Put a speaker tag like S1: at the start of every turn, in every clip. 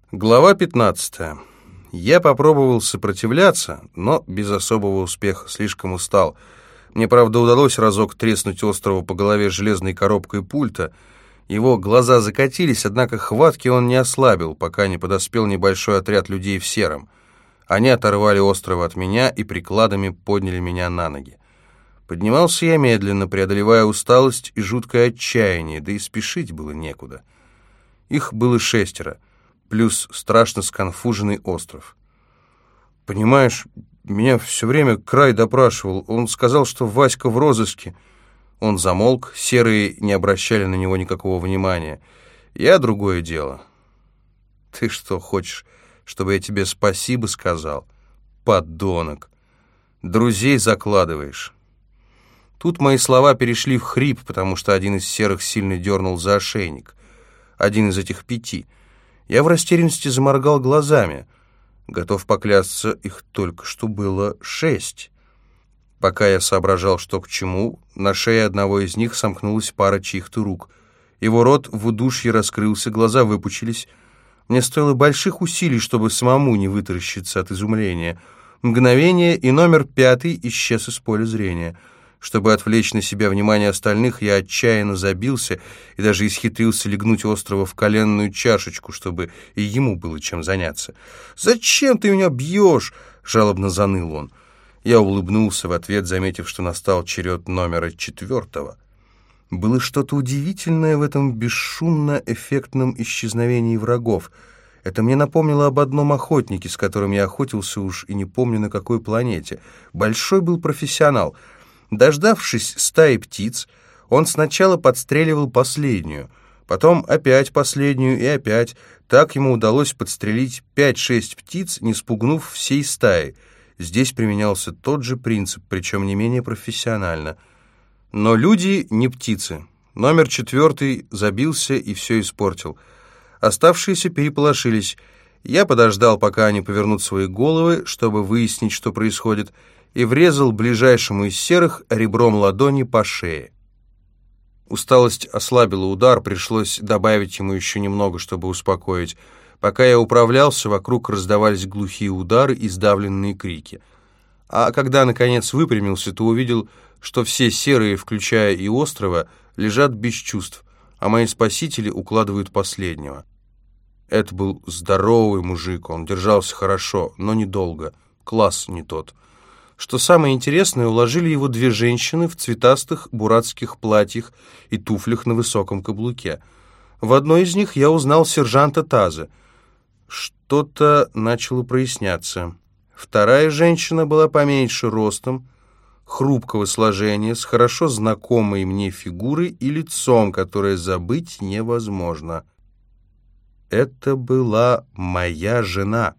S1: Глава 15. Я попробовал сопротивляться, но без особого успеха, слишком устал. Мне, правда, удалось разок треснуть Острова по голове железной коробкой пульта. Его глаза закатились, однако хватки он не ослабил, пока не подоспел небольшой отряд людей в сером. Они оторвали Острова от меня и прикладами подняли меня на ноги. Поднимался я медленно, преодолевая усталость и жуткое отчаяние, да и спешить было некуда. Их было 6, плюс страшно сконфуженный Остров. Понимаешь, меня все время Край допрашивал. Он сказал, что Васька в розыске. Он замолк, серые не обращали на него никакого внимания. Я другое дело. Ты что, хочешь, чтобы я тебе спасибо сказал? Подонок. Друзей закладываешь. Тут мои слова перешли в хрип, потому что один из серых сильно дернул за ошейник. Один из этих 5. Я в растерянности заморгал глазами. Готов поклясться, их только что было 6. Пока я соображал, что к чему, на шее одного из них сомкнулась пара чьих-то рук. Его рот в удушье раскрылся, глаза выпучились. Мне стоило больших усилий, чтобы самому не вытаращиться от изумления. Мгновение, и номер 5 исчез из поля зрения. Чтобы отвлечь на себя внимание остальных, я отчаянно забился и даже исхитрился легнуть Острова в коленную чашечку, чтобы и ему было чем заняться. «Зачем ты меня бьешь?» — жалобно заныл он. Я улыбнулся в ответ, заметив, что настал черед номера 4. Было что-то удивительное в этом бесшумно-эффектном исчезновении врагов. Это мне напомнило об одном охотнике, с которым я охотился уж и не помню на какой планете. Большой был профессионал. Дождавшись стаи птиц, он сначала подстреливал последнюю, потом опять последнюю и опять. Так ему удалось подстрелить 5-6 птиц, не спугнув всей стаи. Здесь применялся тот же принцип, причем не менее профессионально. Но люди не птицы. Номер 4 забился и все испортил. Оставшиеся переполошились. Я подождал, пока они повернут свои головы, чтобы выяснить, что происходит, и врезал ближайшему из серых ребром ладони по шее. Усталость ослабила удар, пришлось добавить ему еще немного, чтобы успокоить. Пока я управлялся, вокруг раздавались глухие удары и сдавленные крики. А когда, наконец, выпрямился, то увидел, что все серые, включая и Острова, лежат без чувств, а мои спасители укладывают последнего. Это был здоровый мужик, он держался хорошо, но недолго, класс не тот. Что самое интересное, уложили его 2 женщины в цветастых буратских платьях и туфлях на высоком каблуке. В одной из них я узнал сержанта Таза. Что-то начало проясняться. Вторая женщина была поменьше ростом, хрупкого сложения, с хорошо знакомой мне фигурой и лицом, которое забыть невозможно. Это была моя жена.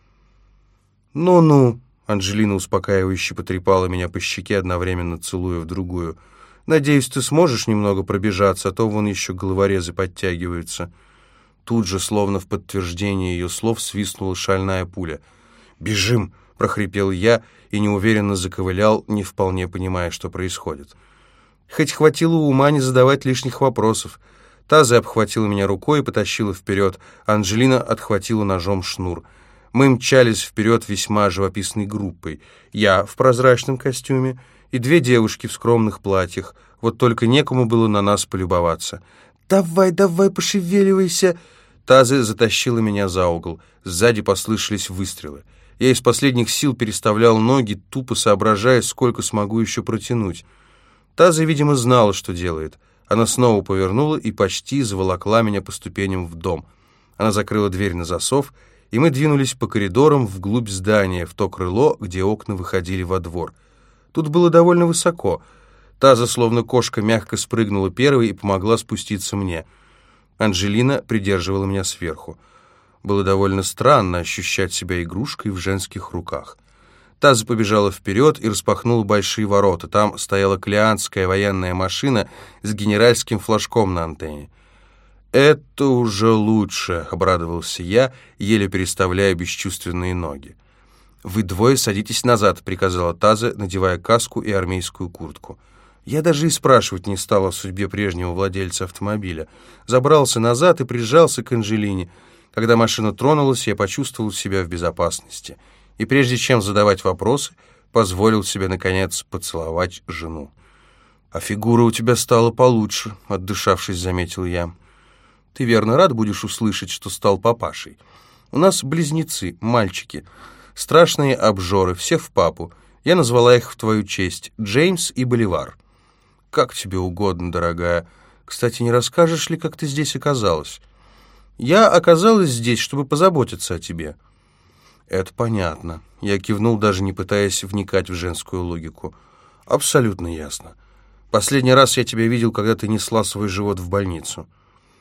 S1: «Ну-ну», Анжелина успокаивающе потрепала меня по щеке, одновременно целуя в другую. «Надеюсь, ты сможешь немного пробежаться, а то вон еще головорезы подтягиваются». Тут же, словно в подтверждение ее слов, свистнула шальная пуля. «Бежим!» — прохрипел я и неуверенно заковылял, не вполне понимая, что происходит. Хоть хватило ума не задавать лишних вопросов. Таза обхватила меня рукой и потащила вперед. Анжелина отхватила ножом шнур. Мы мчались вперед весьма живописной группой. Я в прозрачном костюме и 2 девушки в скромных платьях. Вот только некому было на нас полюбоваться. «Давай, давай, пошевеливайся!» Таза затащила меня за угол. Сзади послышались выстрелы. Я из последних сил переставлял ноги, тупо соображая, сколько смогу еще протянуть. Таза, видимо, знала, что делает. Она снова повернула и почти заволокла меня по ступеням в дом. Она закрыла дверь на засов, и мы двинулись по коридорам вглубь здания, в то крыло, где окна выходили во двор. Тут было довольно высоко. Таза, словно кошка, мягко спрыгнула первой и помогла спуститься мне. Анжелина придерживала меня сверху. Было довольно странно ощущать себя игрушкой в женских руках. Таза побежала вперед и распахнула большие ворота. Там стояла клеанская военная машина с генеральским флажком на антенне. «Это уже лучше», — обрадовался я, еле переставляя бесчувственные ноги. «Вы 2 садитесь назад», — приказала Таза, надевая каску и армейскую куртку. Я даже и спрашивать не стал о судьбе прежнего владельца автомобиля. Забрался назад и прижался к Анжелине. Когда машина тронулась, я почувствовал себя в безопасности. И прежде чем задавать вопросы, позволил себе, наконец, поцеловать жену. «А фигура у тебя стала получше», — отдышавшись, заметил я. «Ты, верно, рад будешь услышать, что стал папашей? У нас близнецы, мальчики, страшные обжоры, все в папу. Я назвала их в твою честь, Джеймс и Боливар». «Как тебе угодно, дорогая. Кстати, не расскажешь ли, как ты здесь оказалась?» «Я оказалась здесь, чтобы позаботиться о тебе». «Это понятно». Я кивнул, даже не пытаясь вникать в женскую логику. «Абсолютно ясно. Последний раз я тебя видел, когда ты несла свой живот в больницу».